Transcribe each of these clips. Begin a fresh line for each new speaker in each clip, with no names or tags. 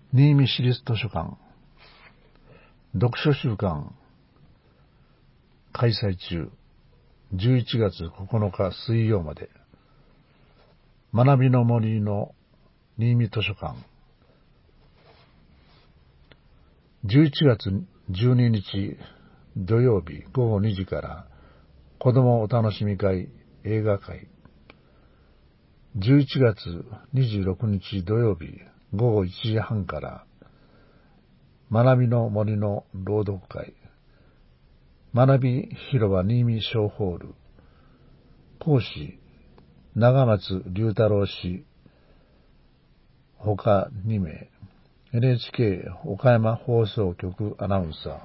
新見市立図書館読書週間開催中。11月9日水曜まで。学びの森の新見図書館。11月12日土曜日午後2時から子どもお楽しみ会映画会。11月26日土曜日午後1時半から学びの森の朗読会。学び広場新見小ホール。講師長松龍太郎氏ほか2名。NHK 岡山放送局アナウンサ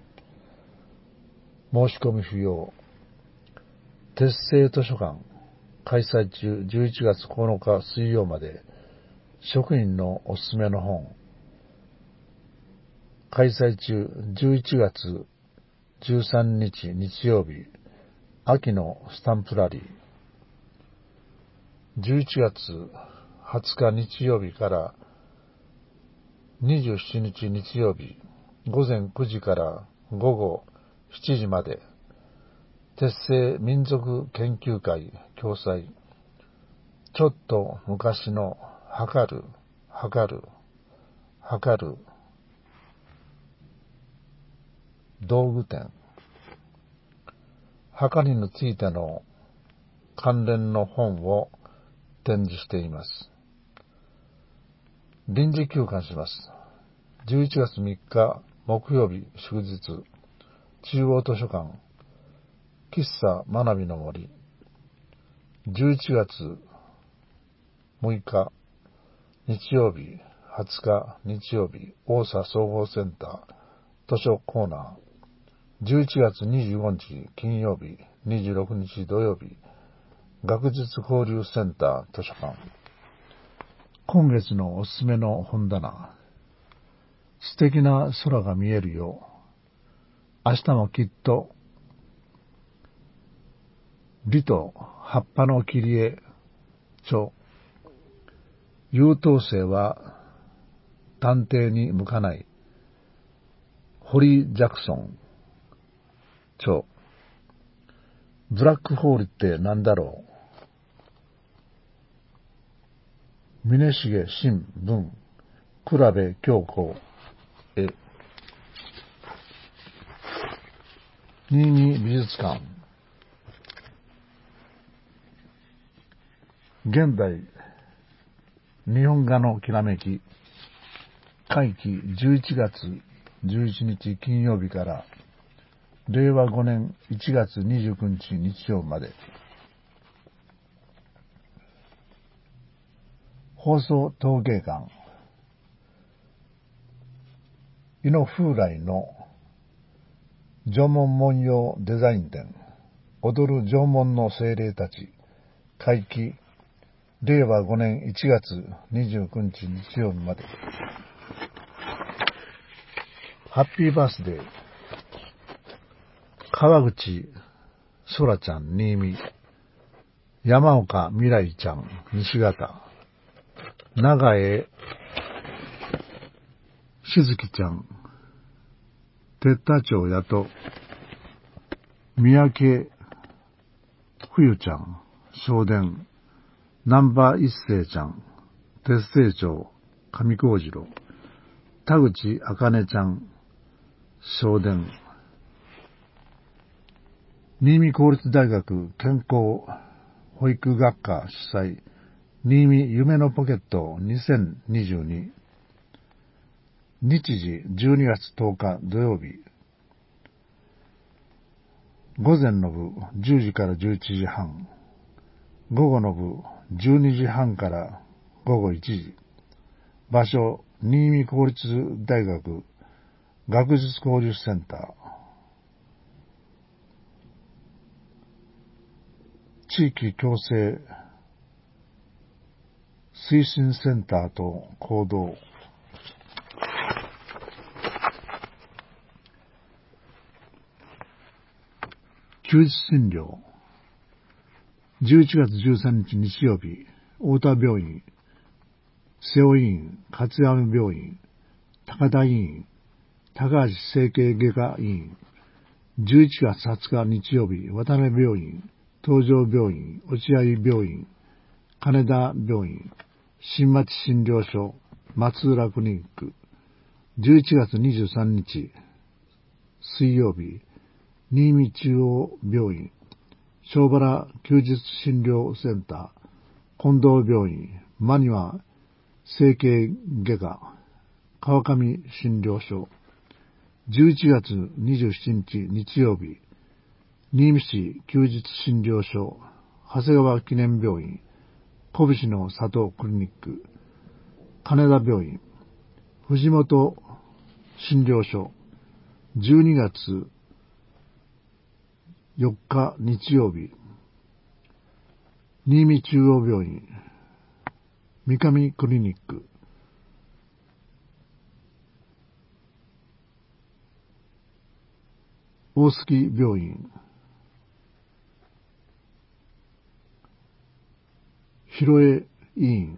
ー。申し込み不要。鉄製図書館開催中。11月9日水曜まで。職員のおすすめの本開催中。11月13日日曜日秋のスタンプラリー。11月20日日曜日から27日日曜日午前9時から午後7時まで。鉄製民族研究会共催。ちょっと昔の測る道具店。測りについての関連の本を展示しています。臨時休館します。11月3日木曜日祝日。中央図書館喫茶学びの森。11月6日日曜日20日日曜日大佐総合センター図書コーナー。11月25日金曜日26日土曜日学術交流センター図書館。今月のおすすめの本棚。素敵な空が見えるよ。明日もきっと。美と葉っぱの切り絵著。優等生は探偵に向かない。堀ジャクソン著。ブラックホールって何だろう。峰重新文倉部京子絵。新見美術館。現代日本画のきらめき。会期11月11日金曜日から令和5年1月29日日曜まで。放送陶芸館。井野風来の縄文文様デザイン展。踊る縄文の精霊たち。会期令和5年1月29日日曜日まで。ハッピーバースデー川口そらちゃん新見。山岡未来ちゃん西方。長江しずきちゃん哲田町やと。三宅冬ちゃん正殿。南波一生ちゃん鉄製町上高次郎。田口茜ちゃん正殿。新見公立大学健康保育学科主催新見夢のポケット2022。日時12月10日土曜日。午前の部10時から11時半。午後の部12時半から午後1時。場所新見公立大学学術交流センター。地域共生推進センターと行動。休日診療。11月13日日曜日、太田病院、瀬尾医院、勝山病院、 高田医院、高橋整形外科医院、11月20日日曜日、渡辺病院、東条病院、落合病院、金田病院、新町診療所、松浦クリニック、11月23日、水曜日、新見中央病院、小原休日診療センター、近藤病院、真庭整形外科、川上診療所、11月27日日曜日、新見市休日診療所、長谷川記念病院、小渕の里クリニック、金田病院、藤本診療所、12月4日日曜日、新見中央病院、三上クリニック、大杉病院、広江医院、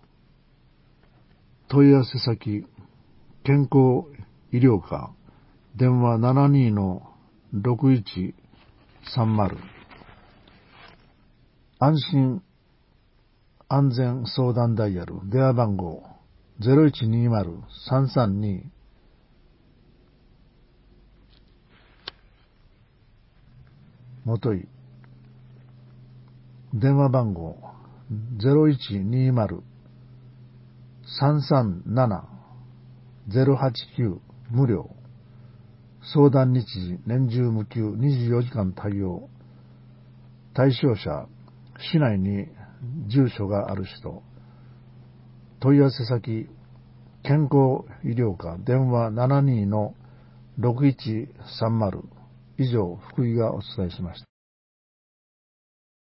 問い合わせ先、健康医療課、電話 72-6130、安心安全相談ダイヤル、電話番号 0120-332もとい、電話番号 0120-337-089 無料、相談日時年中無休、24時間対応、対象者、市内に住所がある人、問い合わせ先、健康医療課、電話 72-6130、以上、福井がお伝えしました。